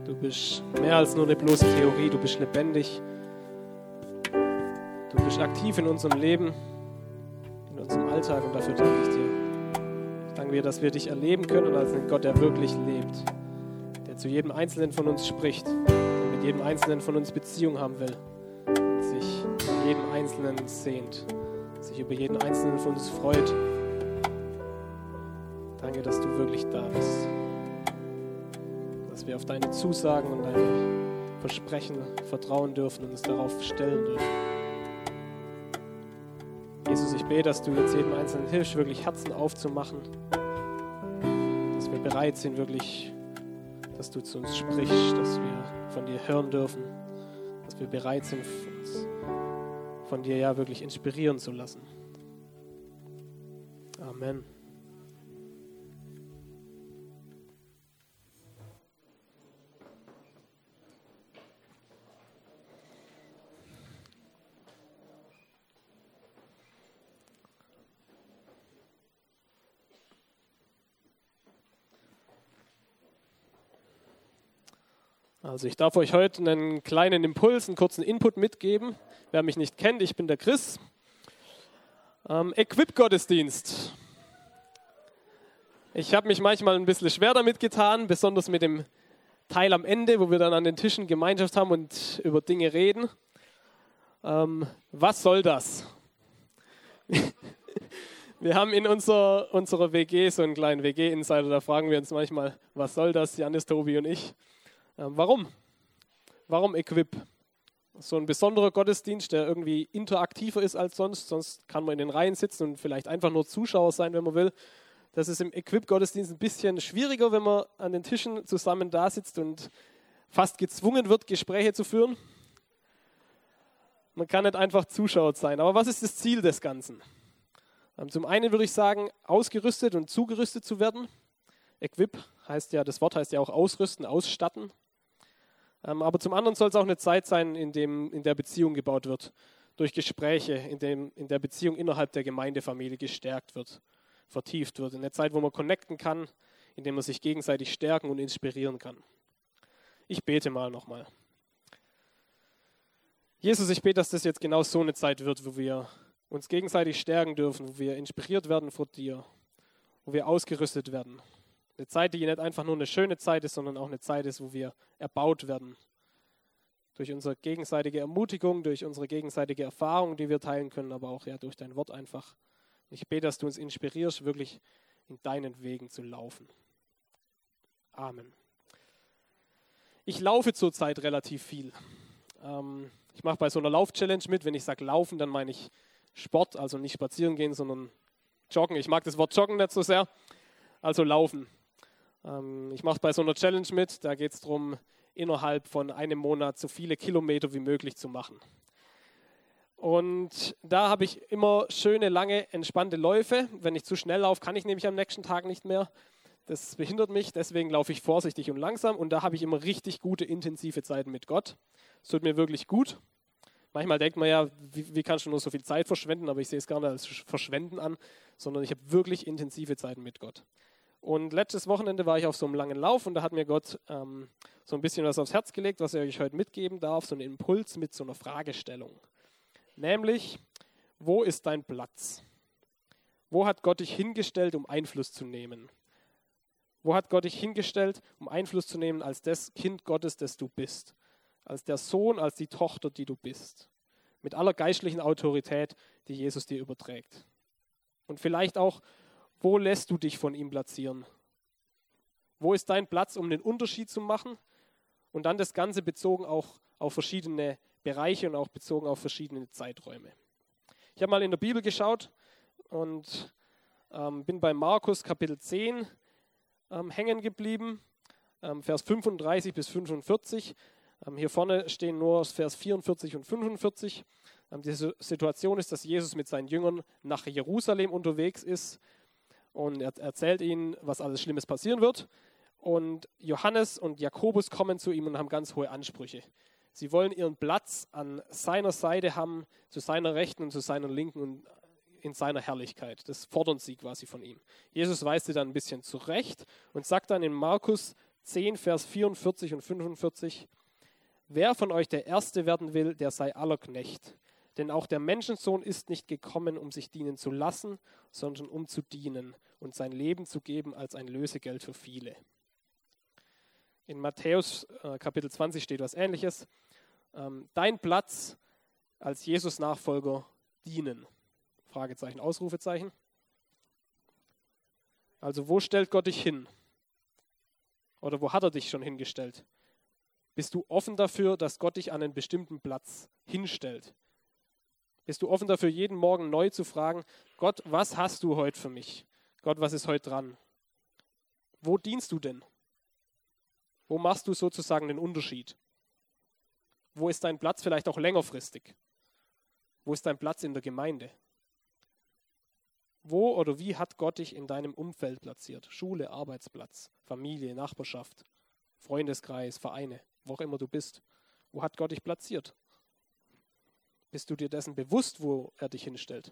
Du bist mehr als nur eine bloße Theorie, du bist lebendig. Du bist aktiv in unserem Leben, in unserem Alltag und dafür danke ich dir. Ich danke dir, dass wir dich erleben können als einen Gott, der wirklich lebt, der zu jedem Einzelnen von uns spricht, der mit jedem Einzelnen von uns Beziehung haben will, sich in jedem Einzelnen sehnt, sich über jeden Einzelnen von uns freut. Danke, dass du wirklich da bist, dass wir auf deine Zusagen und deine Versprechen vertrauen dürfen und uns darauf stellen dürfen. Jesus, ich bete, dass du jetzt jedem Einzelnen hilfst, wirklich Herzen aufzumachen, dass wir bereit sind, wirklich, dass du zu uns sprichst, dass wir von dir hören dürfen, dass wir bereit sind, uns von dir ja wirklich inspirieren zu lassen. Amen. Also ich darf euch heute einen kleinen Impuls, einen kurzen Input mitgeben. Wer mich nicht kennt, ich bin der Chris. Equip-Gottesdienst. Ich habe mich manchmal ein bisschen schwer damit getan, besonders mit dem Teil am Ende, wo wir dann an den Tischen Gemeinschaft haben und über Dinge reden. Was soll das? Wir haben in unserer WG so einen kleinen WG-Insider, da fragen wir uns manchmal, was soll das, Janis, Tobi und ich. Warum? Warum Equip? So ein besonderer Gottesdienst, der irgendwie interaktiver ist als sonst. Sonst kann man in den Reihen sitzen und vielleicht einfach nur Zuschauer sein, wenn man will. Das ist im Equip-Gottesdienst ein bisschen schwieriger, wenn man an den Tischen zusammen da sitzt und fast gezwungen wird, Gespräche zu führen. Man kann nicht einfach Zuschauer sein. Aber was ist das Ziel des Ganzen? Zum einen würde ich sagen, ausgerüstet und zugerüstet zu werden. Equip heißt ja, das Wort heißt ja auch ausrüsten, ausstatten. Aber zum anderen soll es auch eine Zeit sein, in der Beziehung gebaut wird, durch Gespräche, in der Beziehung innerhalb der Gemeindefamilie gestärkt wird, vertieft wird. In der Zeit, wo man connecten kann, in der man sich gegenseitig stärken und inspirieren kann. Ich bete mal nochmal. Jesus, ich bete, dass das jetzt genau so eine Zeit wird, wo wir uns gegenseitig stärken dürfen, wo wir inspiriert werden vor dir, wo wir ausgerüstet werden. Eine Zeit, die nicht einfach nur eine schöne Zeit ist, sondern auch eine Zeit ist, wo wir erbaut werden. Durch unsere gegenseitige Ermutigung, durch unsere gegenseitige Erfahrung, die wir teilen können, aber auch ja durch dein Wort einfach. Ich bete, dass du uns inspirierst, wirklich in deinen Wegen zu laufen. Amen. Ich laufe zurzeit relativ viel. Ich mache bei so einer Lauf-Challenge mit. Wenn ich sage laufen, dann meine ich Sport, also nicht spazieren gehen, sondern joggen. Ich mag das Wort joggen nicht so sehr, also laufen. Ich mache bei so einer Challenge mit, da geht es darum, innerhalb von einem Monat so viele Kilometer wie möglich zu machen. Und da habe ich immer schöne, lange, entspannte Läufe. Wenn ich zu schnell laufe, kann ich nämlich am nächsten Tag nicht mehr. Das behindert mich, deswegen laufe ich vorsichtig und langsam. Und da habe ich immer richtig gute, intensive Zeiten mit Gott. Es tut mir wirklich gut. Manchmal denkt man ja, wie kannst du nur so viel Zeit verschwenden? Aber ich sehe es gar nicht als Verschwenden an, sondern ich habe wirklich intensive Zeiten mit Gott. Und letztes Wochenende war ich auf so einem langen Lauf und da hat mir Gott so ein bisschen was aufs Herz gelegt, was ich euch heute mitgeben darf, so einen Impuls mit so einer Fragestellung. Nämlich, wo ist dein Platz? Wo hat Gott dich hingestellt, um Einfluss zu nehmen? Wo hat Gott dich hingestellt, um Einfluss zu nehmen als das Kind Gottes, das du bist? Als der Sohn, als die Tochter, die du bist? Mit aller geistlichen Autorität, die Jesus dir überträgt. Und vielleicht auch, wo lässt du dich von ihm platzieren? Wo ist dein Platz, um den Unterschied zu machen? Und dann das Ganze bezogen auch auf verschiedene Bereiche und auch bezogen auf verschiedene Zeiträume. Ich habe mal in der Bibel geschaut und bin bei Markus Kapitel 10 hängen geblieben, Vers 35 bis 45. Hier vorne stehen nur Vers 44 und 45. Die Situation ist, dass Jesus mit seinen Jüngern nach Jerusalem unterwegs ist und er erzählt ihnen, was alles Schlimmes passieren wird. Und Johannes und Jakobus kommen zu ihm und haben ganz hohe Ansprüche. Sie wollen ihren Platz an seiner Seite haben, zu seiner Rechten und zu seiner Linken und in seiner Herrlichkeit. Das fordern sie quasi von ihm. Jesus weist sie dann ein bisschen zurecht und sagt dann in Markus 10, Vers 44 und 45. Wer von euch der Erste werden will, der sei aller Knecht. Denn auch der Menschensohn ist nicht gekommen, um sich dienen zu lassen, sondern um zu dienen und sein Leben zu geben als ein Lösegeld für viele. In Matthäus Kapitel 20 steht was Ähnliches. Dein Platz als Jesus-Nachfolger dienen. Fragezeichen, Ausrufezeichen. Also wo stellt Gott dich hin? Oder wo hat er dich schon hingestellt? Bist du offen dafür, dass Gott dich an einen bestimmten Platz hinstellt? Bist du offen dafür, jeden Morgen neu zu fragen, Gott, was hast du heute für mich? Gott, was ist heute dran? Wo dienst du denn? Wo machst du sozusagen den Unterschied? Wo ist dein Platz vielleicht auch längerfristig? Wo ist dein Platz in der Gemeinde? Wo oder wie hat Gott dich in deinem Umfeld platziert? Schule, Arbeitsplatz, Familie, Nachbarschaft, Freundeskreis, Vereine, wo auch immer du bist. Wo hat Gott dich platziert? Bist du dir dessen bewusst, wo er dich hinstellt?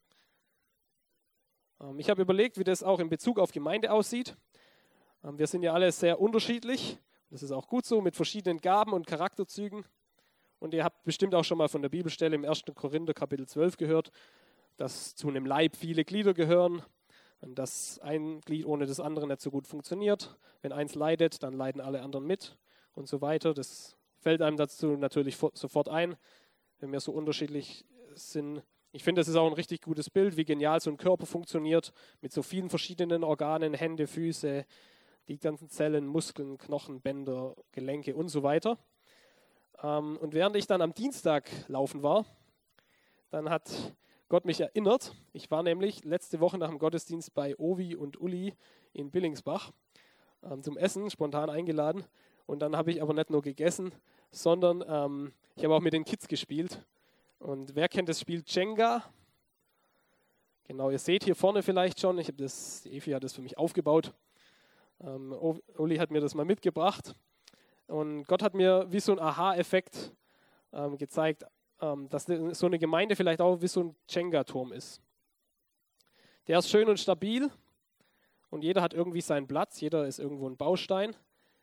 Ich habe überlegt, wie das auch in Bezug auf Gemeinde aussieht. Wir sind ja alle sehr unterschiedlich. Das ist auch gut so, mit verschiedenen Gaben und Charakterzügen. Und ihr habt bestimmt auch schon mal von der Bibelstelle im 1. Korinther Kapitel 12 gehört, dass zu einem Leib viele Glieder gehören und dass ein Glied ohne das andere nicht so gut funktioniert. Wenn eins leidet, dann leiden alle anderen mit und so weiter. Das fällt einem dazu natürlich sofort ein, wenn wir so unterschiedlich sind. Ich finde, das ist auch ein richtig gutes Bild, wie genial so ein Körper funktioniert, mit so vielen verschiedenen Organen, Hände, Füße, die ganzen Zellen, Muskeln, Knochen, Bänder, Gelenke und so weiter. Und während ich dann am Dienstag laufen war, dann hat Gott mich erinnert. Ich war nämlich letzte Woche nach dem Gottesdienst bei Ovi und Uli in Billingsbach zum Essen, spontan eingeladen. Und dann habe ich aber nicht nur gegessen, sondern ich habe auch mit den Kids gespielt. Und wer kennt das Spiel Jenga? Genau, ihr seht hier vorne vielleicht schon, die Evi hat das für mich aufgebaut. Uli hat mir das mal mitgebracht. Und Gott hat mir wie so ein Aha-Effekt gezeigt, dass so eine Gemeinde vielleicht auch wie so ein Jenga-Turm ist. Der ist schön und stabil und jeder hat irgendwie seinen Platz, jeder ist irgendwo ein Baustein.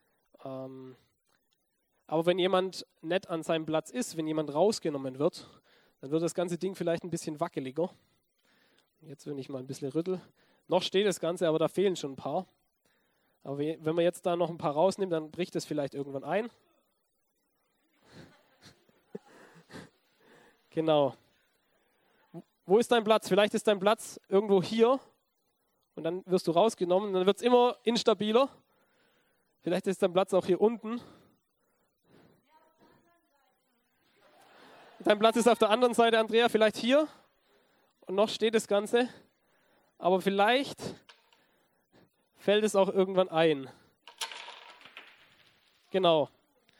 Aber wenn jemand nicht an seinem Platz ist, wenn jemand rausgenommen wird, dann wird das ganze Ding vielleicht ein bisschen wackeliger. Jetzt, wenn ich mal ein bisschen rüttel, noch steht das Ganze, aber da fehlen schon ein paar. Aber wenn man jetzt da noch ein paar rausnimmt, dann bricht es vielleicht irgendwann ein. Genau. Wo ist dein Platz? Vielleicht ist dein Platz irgendwo hier und dann wirst du rausgenommen. Dann wird es immer instabiler. Vielleicht ist dein Platz auch hier unten. Dein Platz ist auf der anderen Seite, Andrea, vielleicht hier. Und noch steht das Ganze. Aber vielleicht fällt es auch irgendwann ein. Genau.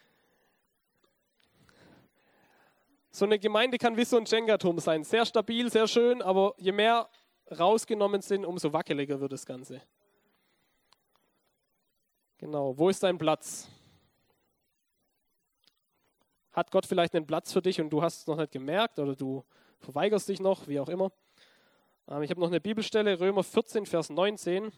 So eine Gemeinde kann wie so ein Jenga-Turm sein. Sehr stabil, sehr schön, aber je mehr rausgenommen sind, umso wackeliger wird das Ganze. Genau. Wo ist dein Platz? Hat Gott vielleicht einen Platz für dich und du hast es noch nicht gemerkt oder du verweigerst dich noch, wie auch immer. Ich habe noch eine Bibelstelle, Römer 14, Vers 19.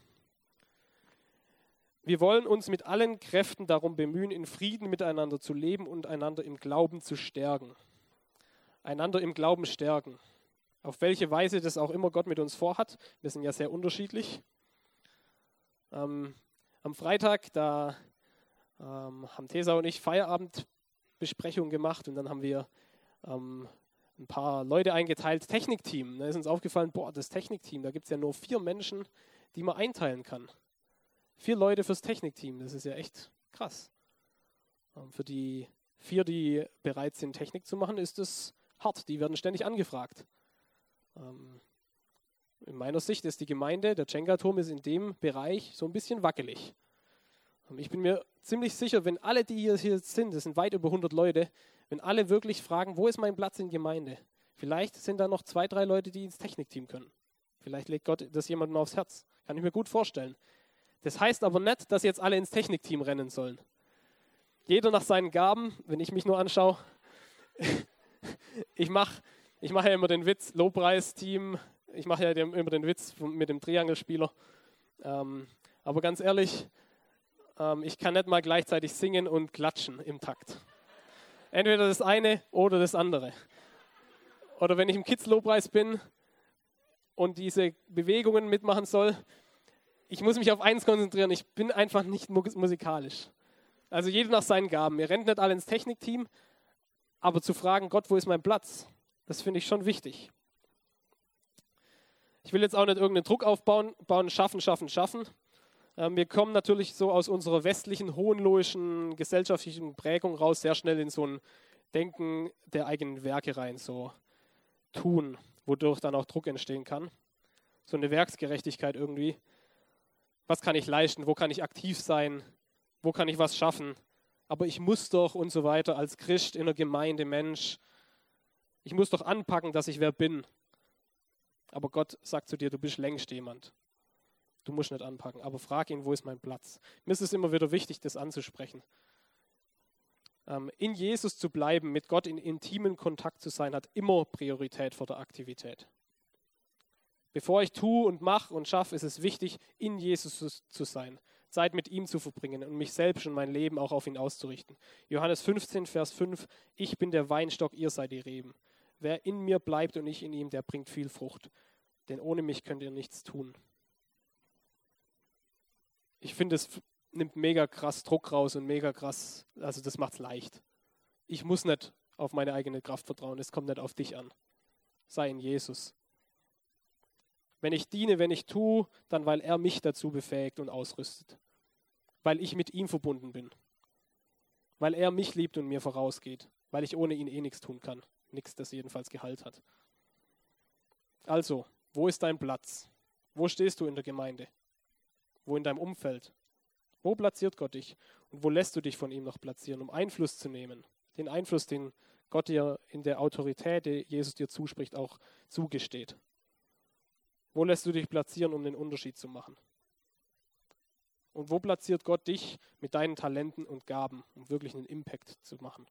Wir wollen uns mit allen Kräften darum bemühen, in Frieden miteinander zu leben und einander im Glauben zu stärken. Einander im Glauben stärken. Auf welche Weise das auch immer Gott mit uns vorhat. Wir sind ja sehr unterschiedlich. Am Freitag, da haben Tesa und ich Feierabendbesprechung gemacht und dann haben wir ein paar Leute eingeteilt, Technikteam. Da ist uns aufgefallen, das Technikteam, da gibt es ja nur 4 Menschen, die man einteilen kann. 4 Leute fürs Technikteam, das ist ja echt krass. Für die 4, die bereit sind, Technik zu machen, ist es hart. Die werden ständig angefragt. In meiner Sicht ist die Gemeinde, der Jenga-Turm ist in dem Bereich so ein bisschen wackelig. Ich bin mir ziemlich sicher, wenn alle, die hier sind, das sind weit über 100 Leute, wenn alle wirklich fragen, wo ist mein Platz in der Gemeinde? Vielleicht sind da noch 2, 3 Leute, die ins Technikteam können. Vielleicht legt Gott das jemandem aufs Herz. Kann ich mir gut vorstellen. Das heißt aber nicht, dass jetzt alle ins Technikteam rennen sollen. Jeder nach seinen Gaben, wenn ich mich nur anschaue. Ich mache ja immer den Witz, Lobpreisteam, ich mache ja immer den Witz mit dem Triangelspieler. Aber ganz ehrlich, Ich kann nicht mal gleichzeitig singen und klatschen im Takt. Entweder das eine oder das andere. Oder wenn ich im Kids-Lobpreis bin und diese Bewegungen mitmachen soll, ich muss mich auf eins konzentrieren, ich bin einfach nicht musikalisch. Also jeder nach seinen Gaben. Wir rennen nicht alle ins Technikteam, aber zu fragen, Gott, wo ist mein Platz? Das finde ich schon wichtig. Ich will jetzt auch nicht irgendeinen Druck aufbauen, schaffen. Wir kommen natürlich so aus unserer westlichen, hohenlohischen, gesellschaftlichen Prägung raus sehr schnell in so ein Denken der eigenen Werke rein, so tun, wodurch dann auch Druck entstehen kann. So eine Werksgerechtigkeit irgendwie. Was kann ich leisten? Wo kann ich aktiv sein? Wo kann ich was schaffen? Aber ich muss doch und so weiter als Christ in der Gemeinde, Mensch. Ich muss doch anpacken, dass ich wer bin. Aber Gott sagt zu dir, du bist längst jemand. Du musst nicht anpacken, aber frag ihn, wo ist mein Platz? Mir ist es immer wieder wichtig, das anzusprechen. In Jesus zu bleiben, mit Gott in intimen Kontakt zu sein, hat immer Priorität vor der Aktivität. Bevor ich tue und mache und schaffe, ist es wichtig, in Jesus zu sein, Zeit mit ihm zu verbringen und mich selbst und mein Leben auch auf ihn auszurichten. Johannes 15, Vers 5, ich bin der Weinstock, ihr seid die Reben. Wer in mir bleibt und ich in ihm, der bringt viel Frucht. Denn ohne mich könnt ihr nichts tun. Ich finde, es nimmt mega krass Druck raus und mega krass, also das macht es leicht. Ich muss nicht auf meine eigene Kraft vertrauen, es kommt nicht auf dich an. Sei in Jesus. Wenn ich diene, wenn ich tue, dann weil er mich dazu befähigt und ausrüstet. Weil ich mit ihm verbunden bin. Weil er mich liebt und mir vorausgeht. Weil ich ohne ihn nichts tun kann. Nichts, das jedenfalls Gehalt hat. Also, wo ist dein Platz? Wo stehst du in der Gemeinde? Wo in deinem Umfeld? Wo platziert Gott dich? Und wo lässt du dich von ihm noch platzieren, um Einfluss zu nehmen? Den Einfluss, den Gott dir in der Autorität, die Jesus dir zuspricht, auch zugesteht. Wo lässt du dich platzieren, um den Unterschied zu machen? Und wo platziert Gott dich mit deinen Talenten und Gaben, um wirklich einen Impact zu machen?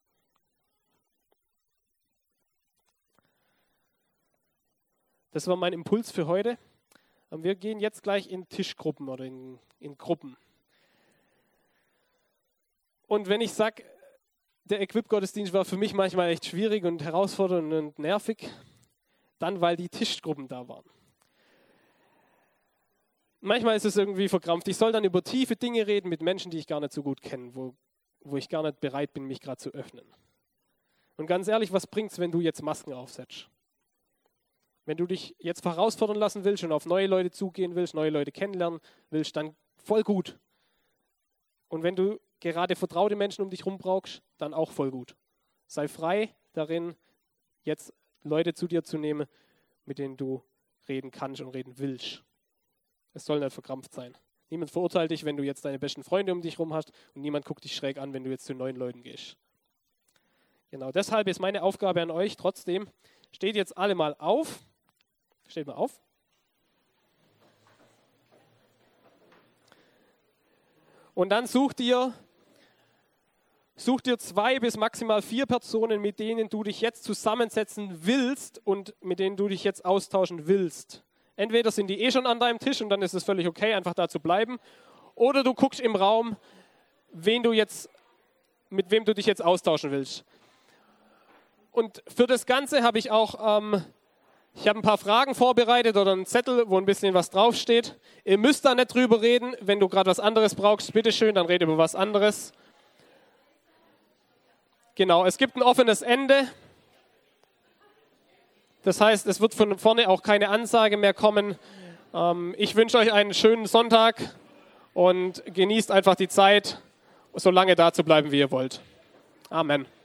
Das war mein Impuls für heute. Wir gehen jetzt gleich in Tischgruppen oder in Gruppen. Und wenn ich sage, der Equip-Gottesdienst war für mich manchmal echt schwierig und herausfordernd und nervig, dann weil die Tischgruppen da waren. Manchmal ist es irgendwie verkrampft. Ich soll dann über tiefe Dinge reden mit Menschen, die ich gar nicht so gut kenne, wo ich gar nicht bereit bin, mich gerade zu öffnen. Und ganz ehrlich, was bringt es, wenn du jetzt Masken aufsetzt? Wenn du dich jetzt herausfordern lassen willst und auf neue Leute zugehen willst, neue Leute kennenlernen willst, dann voll gut. Und wenn du gerade vertraute Menschen um dich herum brauchst, dann auch voll gut. Sei frei darin, jetzt Leute zu dir zu nehmen, mit denen du reden kannst und reden willst. Es soll nicht verkrampft sein. Niemand verurteilt dich, wenn du jetzt deine besten Freunde um dich herum hast und niemand guckt dich schräg an, wenn du jetzt zu neuen Leuten gehst. Genau, deshalb ist meine Aufgabe an euch trotzdem, steht jetzt alle mal auf. Steht mal auf. Und dann such dir 2 bis maximal 4 Personen, mit denen du dich jetzt zusammensetzen willst und mit denen du dich jetzt austauschen willst. Entweder sind die schon an deinem Tisch und dann ist es völlig okay, einfach da zu bleiben. Oder du guckst im Raum, mit wem du dich jetzt austauschen willst. Und für das Ganze habe ich auch ein paar Fragen vorbereitet oder einen Zettel, wo ein bisschen was draufsteht. Ihr müsst da nicht drüber reden. Wenn du gerade was anderes brauchst, bitteschön, dann rede über was anderes. Genau, es gibt ein offenes Ende. Das heißt, es wird von vorne auch keine Ansage mehr kommen. Ich wünsche euch einen schönen Sonntag und genießt einfach die Zeit, so lange da zu bleiben, wie ihr wollt. Amen.